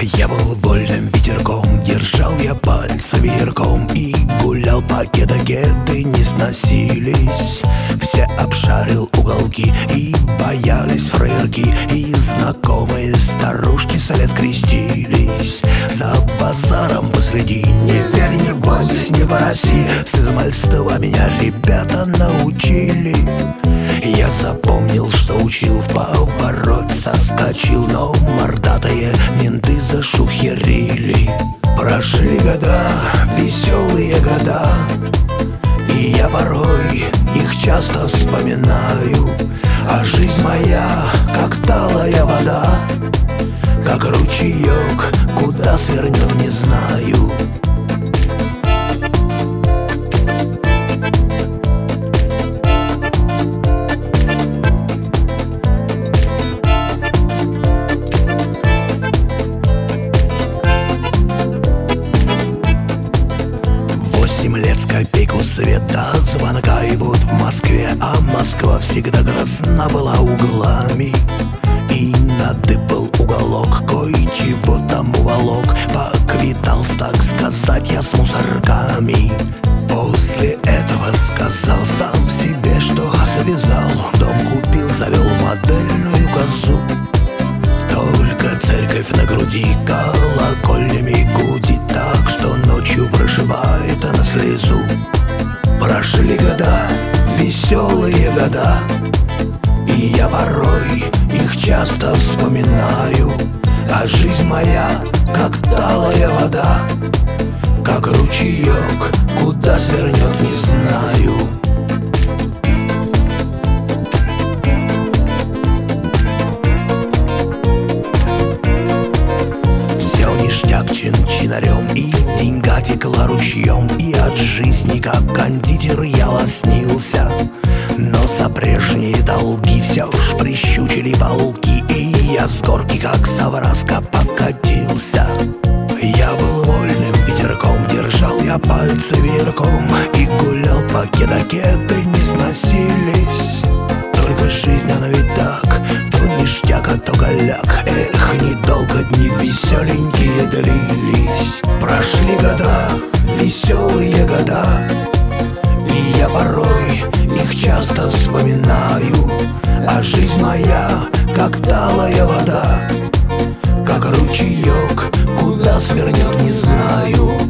Я был вольным ветерком, держал я пальцы веерком и гулял по кеды не сносились. Все обшарил уголки и боялись фраерки, и знакомые старушки след крестились. За базаром последи, не верь, не бойся, не проси, с измальства меня ребята научили. Я запомнил, что учил, в поворот соскочил, но мордатые менты зашухерили. Прошли года, веселые года, и я порой их часто вспоминаю. А жизнь моя, как талая вода, как ручеек, куда свернет, не знаю. Лет с копейку света, звонка и вот в Москве. А Москва всегда грозна была углами, и надыбал уголок, кое-чего там уволок. Поквитался, так сказать, я с мусорками. После этого сказал сам себе, что завязал. Дом купил, завел модельную козу. Только церковь на груди колокольнями гудит так, что ночью проживает она слезу. Прошли года, веселые года, и я порой их часто вспоминаю. А жизнь моя, как талая вода, как ручеек, куда свернет, не знаю. Чин-чинарем, и деньга текла ручьем, и от жизни, как кондитер, я лоснился. Но за прежние долги все ж прищучили волки, и я с горки, как совраска, покатился. Я был вольным ветерком, держал я пальцы веерком и гулял по кеды не сносились. Только жизнь, она ведь так, то ништяк, а то голяк. Эх, недолго дни веселенькие длились. Прошли года, веселые года, и я порой их часто вспоминаю. А жизнь моя, как талая вода, как ручеек, куда свернет, не знаю.